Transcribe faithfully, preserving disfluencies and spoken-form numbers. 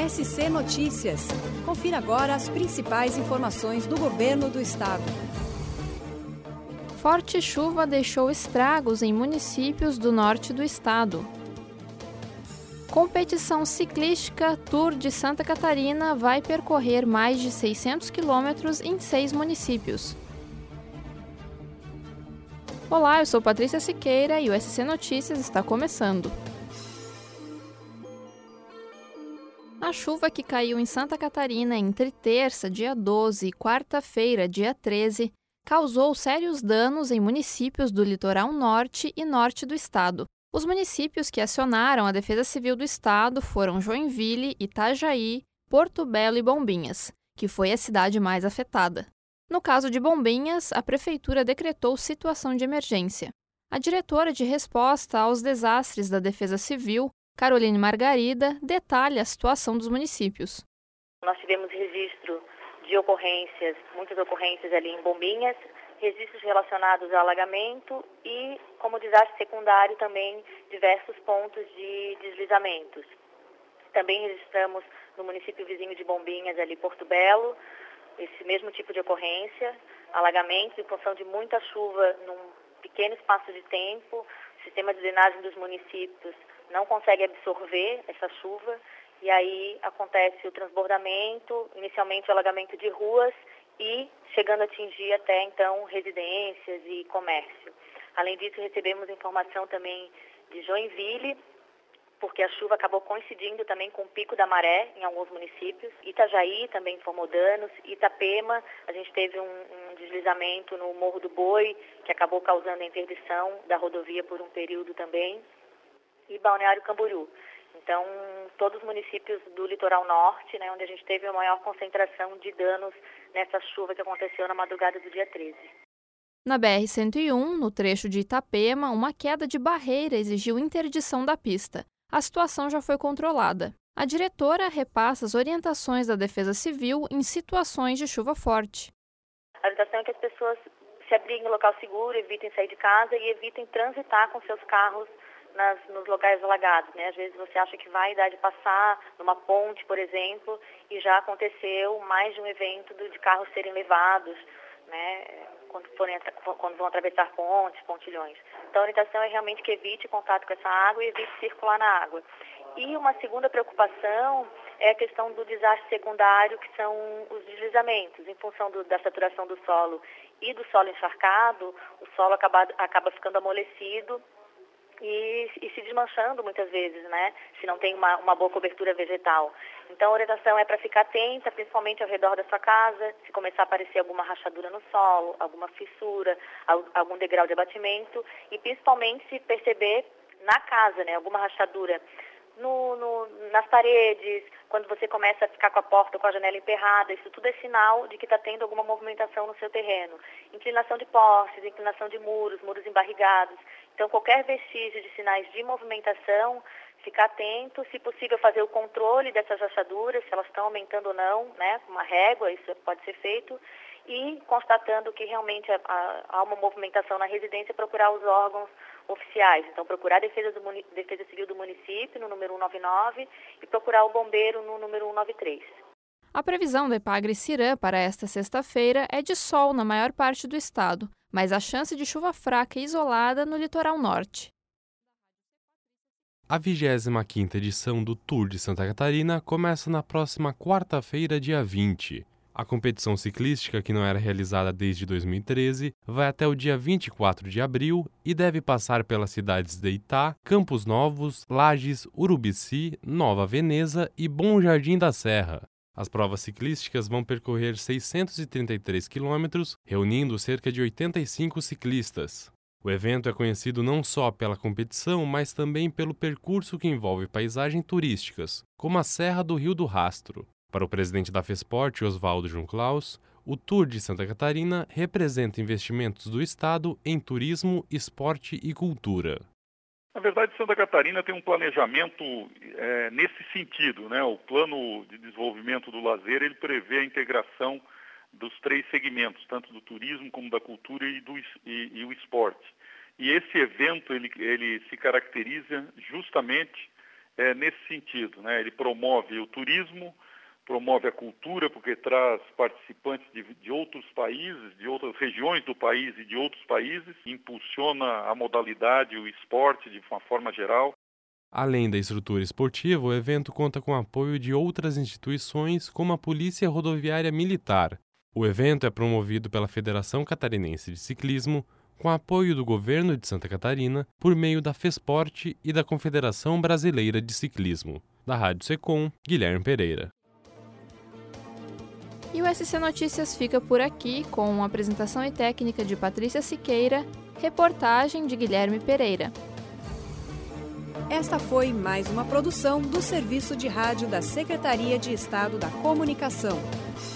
S C Notícias. Confira agora as principais informações do governo do estado. Forte chuva deixou estragos em municípios do norte do estado. Competição ciclística Tour de Santa Catarina vai percorrer mais de seiscentos quilômetros em seis municípios. Olá, eu sou Patrícia Siqueira e o S C Notícias está começando. A chuva que caiu em Santa Catarina entre terça, dia doze, e quarta-feira, dia treze, causou sérios danos em municípios do litoral norte e norte do estado. Os municípios que acionaram a Defesa Civil do Estado foram Joinville, Itajaí, Porto Belo e Bombinhas, que foi a cidade mais afetada. No caso de Bombinhas, a Prefeitura decretou situação de emergência. A diretora de resposta aos desastres da Defesa Civil, Caroline Margarida, detalha a situação dos municípios. Nós tivemos registro de ocorrências, muitas ocorrências ali em Bombinhas, registros relacionados ao alagamento e, como desastre secundário, também diversos pontos de deslizamentos. Também registramos no município vizinho de Bombinhas, ali Porto Belo, esse mesmo tipo de ocorrência, alagamentos em função de muita chuva num pequeno espaço de tempo. O sistema de drenagem dos municípios não consegue absorver essa chuva e aí acontece o transbordamento, inicialmente o alagamento de ruas e chegando a atingir até então residências e comércio. Além disso, recebemos informação também de Joinville, porque a chuva acabou coincidindo também com o pico da maré em alguns municípios. Itajaí também informou danos. Itapema, a gente teve um, um deslizamento no Morro do Boi, que acabou causando a interdição da rodovia por um período também. E Balneário Camboriú. Então, todos os municípios do litoral norte, né, onde a gente teve a maior concentração de danos nessa chuva que aconteceu na madrugada do dia treze. Na B R cento e um, no trecho de Itapema, uma queda de barreira exigiu interdição da pista. A situação já foi controlada. A diretora repassa as orientações da Defesa Civil em situações de chuva forte. A orientação é que as pessoas se abriguem em local seguro, evitem sair de casa e evitem transitar com seus carros Nas, nos locais alagados, né? Às vezes você acha que vai dar de passar numa ponte, por exemplo, e já aconteceu mais de um evento de carros serem levados, né? Quando, forem, quando vão atravessar pontes, pontilhões. Então a orientação é realmente que evite contato com essa água e evite circular na água. E uma segunda preocupação é a questão do desastre secundário, que são os deslizamentos. Em função do, da saturação do solo e do solo encharcado, o solo acaba, acaba ficando amolecido E, e se desmanchando muitas vezes, né? Se não tem uma, uma boa cobertura vegetal. Então a orientação é para ficar atenta, principalmente ao redor da sua casa, se começar a aparecer alguma rachadura no solo, alguma fissura, algum degrau de abatimento e principalmente se perceber na casa, né? Alguma rachadura no, no, nas paredes, quando você começa a ficar com a porta ou com a janela emperrada, isso tudo é sinal de que está tendo alguma movimentação no seu terreno. Inclinação de postes, inclinação de muros, muros embarrigados. Então, qualquer vestígio de sinais de movimentação, ficar atento, se possível fazer o controle dessas rachaduras, se elas estão aumentando ou não, né, com uma régua, isso pode ser feito, e constatando que realmente há uma movimentação na residência, procurar os órgãos oficiais. Então, procurar a Defesa, do, Defesa Civil do município, no número cento e noventa e nove, e procurar o bombeiro no número cento e noventa e três. A previsão do Epagre-Cirã para esta sexta-feira é de sol na maior parte do estado, mas a chance de chuva fraca e isolada no litoral norte. A vigésima quinta edição do Tour de Santa Catarina começa na próxima quarta-feira, dia vinte. A competição ciclística, que não era realizada desde dois mil e treze, vai até o dia vinte e quatro de abril e deve passar pelas cidades de Itá, Campos Novos, Lages, Urubici, Nova Veneza e Bom Jardim da Serra. As provas ciclísticas vão percorrer seiscentos e trinta e três quilômetros, reunindo cerca de oitenta e cinco ciclistas. O evento é conhecido não só pela competição, mas também pelo percurso que envolve paisagens turísticas, como a Serra do Rio do Rastro. Para o presidente da FESPORT, Oswaldo Junclaus, o Tour de Santa Catarina representa investimentos do Estado em turismo, esporte e cultura. Na verdade, Santa Catarina tem um planejamento é, nesse sentido, né? O plano de desenvolvimento do lazer, ele prevê a integração dos três segmentos, tanto do turismo como da cultura e, do, e, e o esporte. E esse evento, ele, ele se caracteriza justamente é nesse sentido, né? Ele promove o turismo, promove a cultura, porque traz participantes de, de outros países, de outras regiões do país e de outros países, impulsiona a modalidade, o esporte de uma forma geral. Além da estrutura esportiva, o evento conta com apoio de outras instituições, como a Polícia Rodoviária Militar. O evento é promovido pela Federação Catarinense de Ciclismo, com apoio do Governo de Santa Catarina, por meio da FESPORT e da Confederação Brasileira de Ciclismo. Da Rádio Secom, Guilherme Pereira. E o S C Notícias fica por aqui, com apresentação e técnica de Patrícia Siqueira, reportagem de Guilherme Pereira. Esta foi mais uma produção do Serviço de Rádio da Secretaria de Estado da Comunicação.